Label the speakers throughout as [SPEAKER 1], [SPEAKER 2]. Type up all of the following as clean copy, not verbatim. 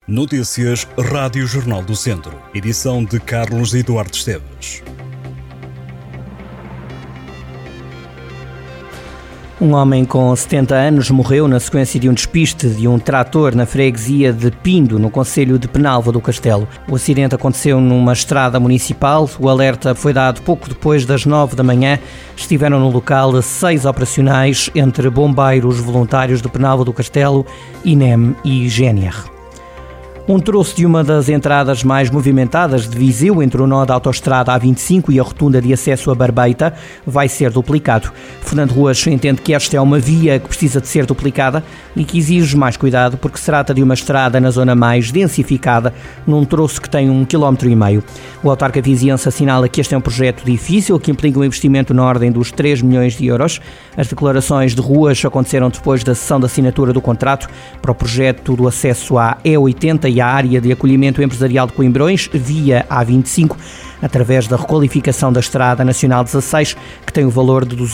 [SPEAKER 1] Notícias Rádio Jornal do Centro. Edição de Carlos Eduardo Esteves.
[SPEAKER 2] Um homem com 70 anos morreu na sequência de um despiste de um trator na freguesia de Pindo, no concelho de Penalva do Castelo. O acidente aconteceu numa estrada municipal. O alerta foi dado pouco depois das 9 da manhã. Estiveram no local 6 operacionais entre bombeiros voluntários de Penalva do Castelo, INEM e GNR. Um troço de uma das entradas mais movimentadas de Viseu, entre o nó da autoestrada A25 e a rotunda de acesso a Barbeita, vai ser duplicado. Fernando Ruas entende que esta é uma via que precisa de ser duplicada e que exige mais cuidado porque se trata de uma estrada na zona mais densificada, num troço que tem 1,5 km. O autarca viziense assinala que este é um projeto difícil, que implica um investimento na ordem dos 3 milhões de euros. As declarações de Ruas aconteceram depois da sessão de assinatura do contrato para o projeto do acesso à E80 e à área de acolhimento empresarial de Coimbrões, via A25, através da requalificação da Estrada Nacional 16, que tem o valor de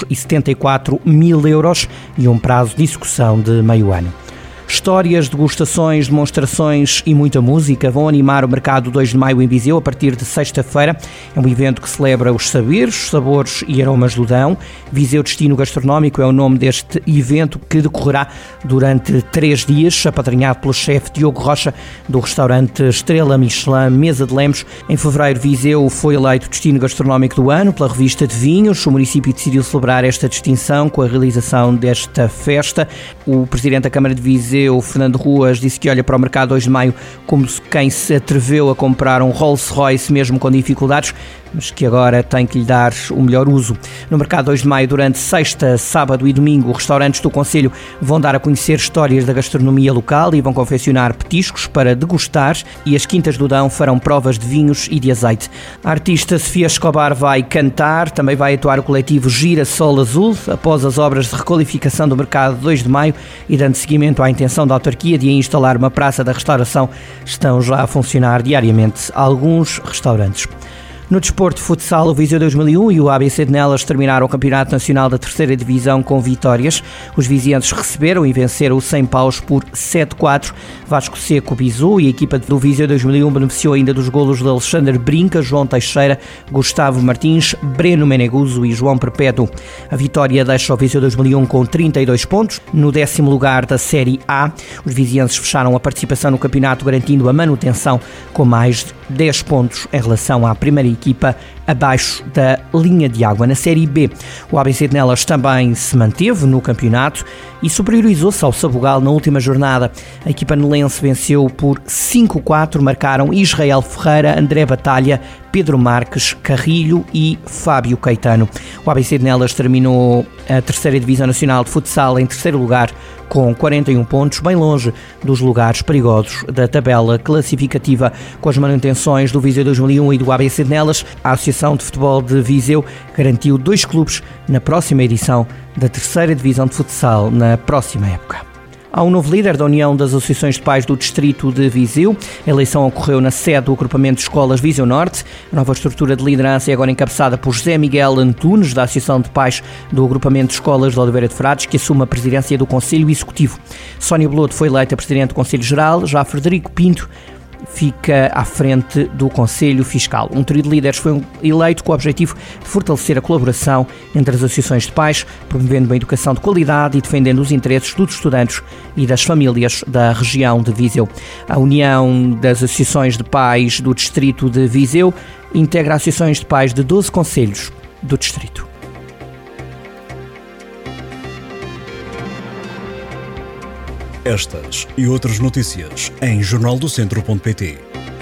[SPEAKER 2] 274 mil euros e um prazo de execução de meio ano. Histórias, degustações, demonstrações e muita música vão animar o mercado 2 de maio em Viseu a partir de sexta-feira. É um evento que celebra os saberes, sabores e aromas do Dão. Viseu Destino Gastronómico é o nome deste evento que decorrerá durante 3 dias, apadrinhado pelo chefe Diogo Rocha do restaurante Estrela Michelin Mesa de Lemos. Em fevereiro, Viseu foi eleito Destino Gastronómico do Ano pela revista de vinhos. O município decidiu celebrar esta distinção com a realização desta festa. O presidente da Câmara de Viseu, o Fernando Ruas, disse que olha para o mercado 2 de maio como quem se atreveu a comprar um Rolls Royce mesmo com dificuldades, mas que agora tem que lhe dar o melhor uso. No mercado 2 de maio, durante sexta, sábado e domingo, restaurantes do concelho vão dar a conhecer histórias da gastronomia local e vão confeccionar petiscos para degustar, e as quintas do Dão farão provas de vinhos e de azeite. A artista Sofia Escobar vai cantar, também vai atuar o coletivo Girassol Azul, após as obras de requalificação do mercado 2 de maio e dando seguimento à intenção da autarquia de instalar uma praça da restauração, estão já a funcionar diariamente alguns restaurantes. No desporto de futsal, o Viseu 2001 e o ABC de Nelas terminaram o Campeonato Nacional da 3ª Divisão com vitórias. Os vizienses receberam e venceram o 100 Paus por 7-4. Vasco Seco bisou e a equipa do Viseu 2001 beneficiou ainda dos golos de Alexandre Brinca, João Teixeira, Gustavo Martins, Breno Meneguso e João Perpétuo. A vitória deixa o Viseu 2001 com 32 pontos. No 10º lugar da Série A, os vizienses fecharam a participação no campeonato garantindo a manutenção com mais de 10 pontos em relação à primeira equipa abaixo da linha de água. Na Série B, o ABC de Nelas também se manteve no campeonato e superiorizou-se ao Sabugal na última jornada. A equipa nelense venceu por 5-4, marcaram Israel Ferreira, André Batalha, Pedro Marques, Carrilho e Fábio Caetano. O ABC de Nelas terminou a 3ª Divisão Nacional de Futsal em 3º lugar com 41 pontos, bem longe dos lugares perigosos da tabela classificativa. Com as manutenções do Viseu 2001 e do ABC de Nelas, a Associação de Futebol de Viseu garantiu 2 clubes na próxima edição da 3ª Divisão de Futsal na próxima época. Há um novo líder da União das Associações de Pais do Distrito de Viseu. A eleição ocorreu na sede do agrupamento de escolas Viseu Norte. A nova estrutura de liderança é agora encabeçada por José Miguel Antunes, da Associação de Pais do agrupamento de escolas de Oliveira de Frades, que assume a presidência do Conselho Executivo. Sónia Beloto foi eleita presidente do Conselho Geral, já Frederico Pinto fica à frente do Conselho Fiscal. Um trio de líderes foi eleito com o objetivo de fortalecer a colaboração entre as associações de pais, promovendo uma educação de qualidade e defendendo os interesses dos estudantes e das famílias da região de Viseu. A União das Associações de Pais do Distrito de Viseu integra associações de pais de 12 concelhos do distrito.
[SPEAKER 1] Estas e outras notícias em jornaldocentro.pt.